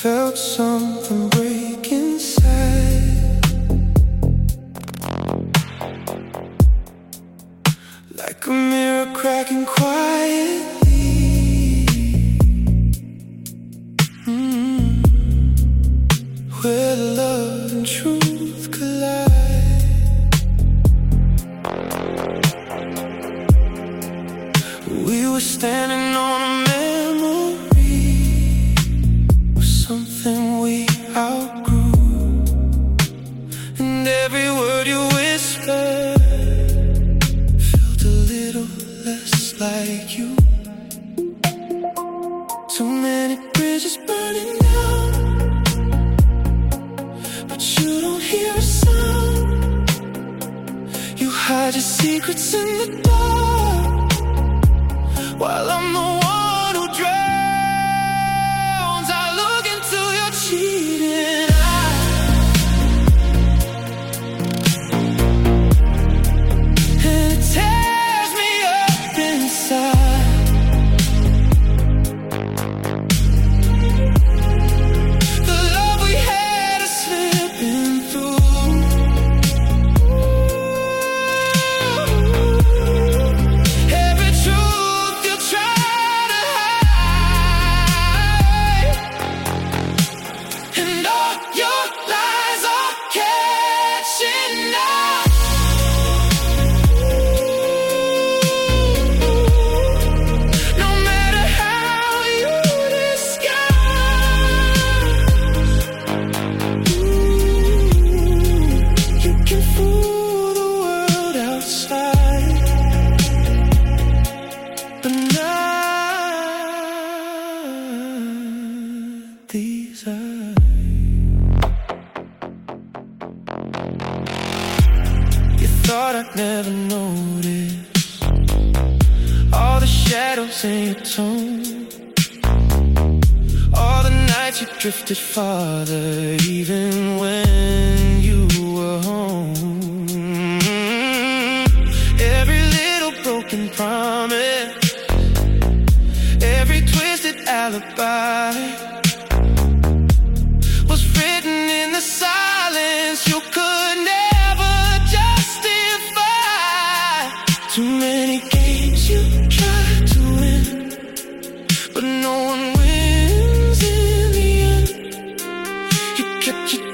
felt something break inside, like a mirror cracking quietly. Where love and truth collide. We were standing on a memory of something we outgrew, and every word you whispered felt a little less like you. Too many bridges burning down, but you don't hear a sound. You hide your secrets in the dark, while I'm the one who drowns. I look into your cheating eyes, and it tears me up inside. The love we had is slipping through. Every truth you try to hide, and all your lies are catching up. No matter how you disguise, you can fool the world outside, but not these eyes. You thought I'd never notice all the shadows in your tone, all the nights you drifted farther, even when you were home. Every little broken promise, every twisted alibi was written in the silence you could never justify. Too many games you tried to win, but no one wins in the end. You kept your